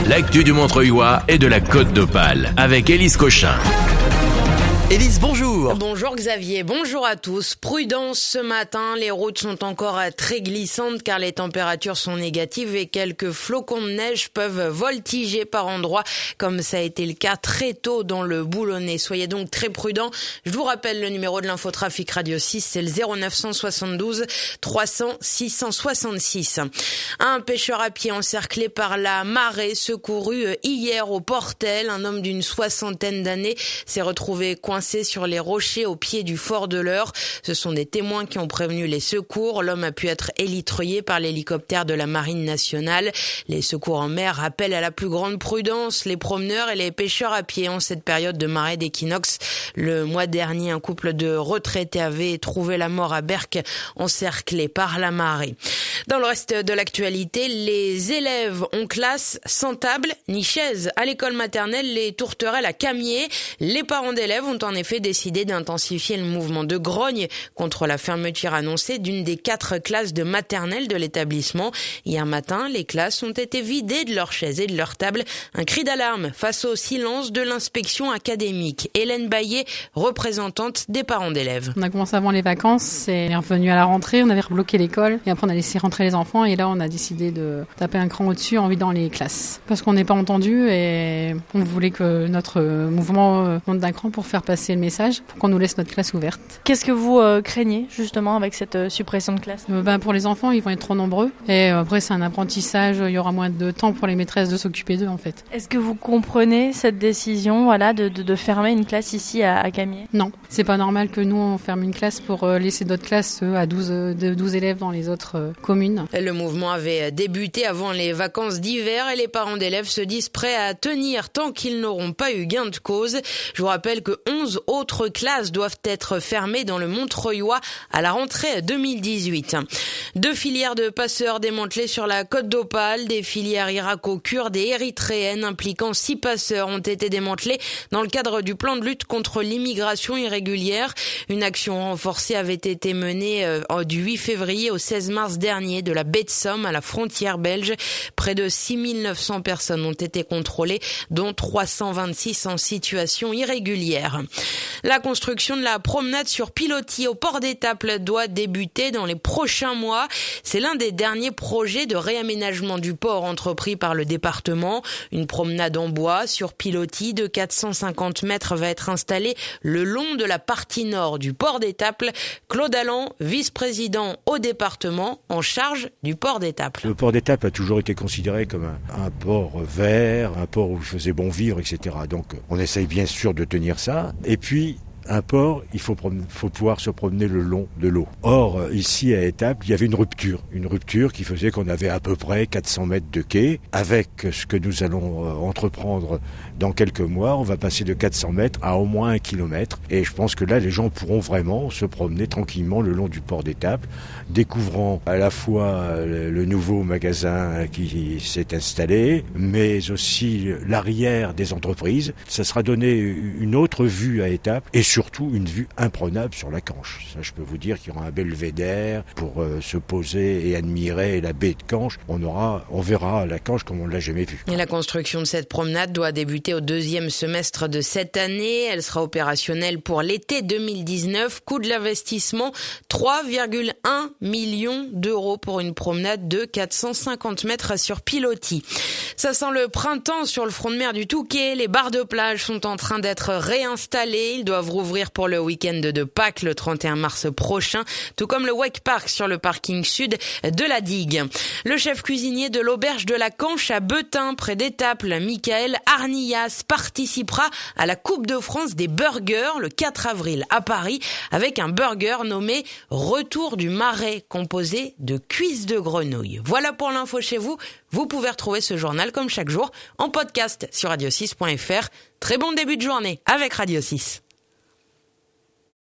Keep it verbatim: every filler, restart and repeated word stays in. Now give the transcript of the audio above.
l'actu du Montreuilois et de la Côte d'Opale avec Élise Cochin. Élise, bonjour. Bonjour Xavier, bonjour à tous. Prudence ce matin, les routes sont encore très glissantes car les températures sont négatives et quelques flocons de neige peuvent voltiger par endroits comme ça a été le cas très tôt dans le Boulonnais. Soyez donc très prudents. Je vous rappelle le numéro de l'infotrafic Radio six, c'est le zéro neuf cent soixante-douze trois cents six cent soixante-six. Un pêcheur à pied encerclé par la marée secouru hier au Portel. Un homme d'une soixantaine d'années s'est retrouvé coincé sur les rochers au pied du fort de l'Eure. Ce sont des témoins qui ont prévenu les secours. L'homme a pu être élitreillé par l'hélicoptère de la Marine nationale. Les secours en mer appellent à la plus grande prudence les promeneurs et les pêcheurs à pied en cette période de marée d'équinoxe. Le mois dernier, un couple de retraités avait trouvé la mort à Berck, encerclé par la marée. Dans le reste de l'actualité, les élèves ont classe sans table ni chaise à l'école maternelle Les Tourterelles à Camiers. Les parents d'élèves ont en effet décidé d'intensifier le mouvement de grogne contre la fermeture annoncée d'une des quatre classes de maternelle de l'établissement. Hier matin, les classes ont été vidées de leurs chaises et de leurs tables. Un cri d'alarme face au silence de l'inspection académique. Hélène Baillet, représentante des parents d'élèves. On a commencé avant les vacances et on est revenu à la rentrée, on avait rebloqué l'école et après on a laissé rentrer les enfants et là on a décidé de taper un cran au-dessus en vidant les classes. Parce qu'on n'est pas entendu et on voulait que notre mouvement monte d'un cran pour faire passer le message, pour qu'on nous laisse notre classe ouverte. Qu'est-ce que vous euh, craignez justement avec cette euh, suppression de classe ? euh, ben, Pour les enfants, ils vont être trop nombreux et euh, après c'est un apprentissage, il y aura moins de temps pour les maîtresses de s'occuper d'eux en fait. Est-ce que vous comprenez cette décision voilà, de, de, de fermer une classe ici à, à Camiers ? Non, c'est pas normal que nous on ferme une classe pour euh, laisser d'autres classes euh, à douze, euh, de douze élèves dans les autres euh, communes. Le mouvement avait débuté avant les vacances d'hiver et les parents d'élèves se disent prêts à tenir tant qu'ils n'auront pas eu gain de cause. Je vous rappelle que onze autres classes doivent être fermées dans le Montreuilois à la rentrée deux mille dix-huit. Deux filières de passeurs démantelées sur la Côte d'Opale, des filières irako-kurdes et érythréennes impliquant six passeurs ont été démantelées dans le cadre du plan de lutte contre l'immigration irrégulière. Une action renforcée avait été menée euh, du huit février au seize mars dernier de la baie de Somme à la frontière belge. Près de six mille neuf cents personnes ont été contrôlées, dont trois cent vingt-six en situation irrégulière. La construction de la promenade sur pilotis au port d'Étaples doit débuter dans les prochains mois. C'est l'un des derniers projets de réaménagement du port entrepris par le département. Une promenade en bois sur pilotis de quatre cent cinquante mètres va être installée le long de la partie nord du port d'Étaples. Claude Allan, vice-président au département en charge du port d'Étaples. Le port d'Étaples a toujours été considéré comme un, un port vert, un port où il faisait bon vivre, et cetera. Donc on essaye bien sûr de tenir ça. Et puis un port, il faut, promener, faut pouvoir se promener le long de l'eau. Or, ici à Étaples, il y avait une rupture. Une rupture qui faisait qu'on avait à peu près quatre cents mètres de quai. Avec ce que nous allons entreprendre dans quelques mois, on va passer de quatre cents mètres à au moins un kilomètre. Et je pense que là, les gens pourront vraiment se promener tranquillement le long du port d'Étaples, découvrant à la fois le nouveau magasin qui s'est installé, mais aussi l'arrière des entreprises. Ça sera donné une autre vue à Étaples et surtout une vue imprenable sur la Canche. Ça, je peux vous dire qu'il y aura un belvédère pour euh, se poser et admirer la baie de Canche. On aura, on verra la Canche comme on ne l'a jamais vue. Et la construction de cette promenade doit débuter au deuxième semestre de cette année. Elle sera opérationnelle pour l'été deux mille dix-neuf. Coût de l'investissement, trois virgule un millions d'euros pour une promenade de quatre cent cinquante mètres sur pilotis. Ça sent le printemps sur le front de mer du Touquet. Les bars de plage sont en train d'être réinstallés. Ils doivent rouvrir pour le week-end de Pâques le trente et un mars prochain, tout comme le Wake Park sur le parking sud de la digue. Le chef cuisinier de l'auberge de la Canche à Beutin, près d'Étaples, Michael Arnillas, participera à la Coupe de France des burgers le quatre avril à Paris avec un burger nommé Retour du Marais, composé de cuisses de grenouille. Voilà pour l'info chez vous. Vous pouvez retrouver ce journal comme chaque jour en podcast sur radio six point f r. Très bon début de journée avec Radio six.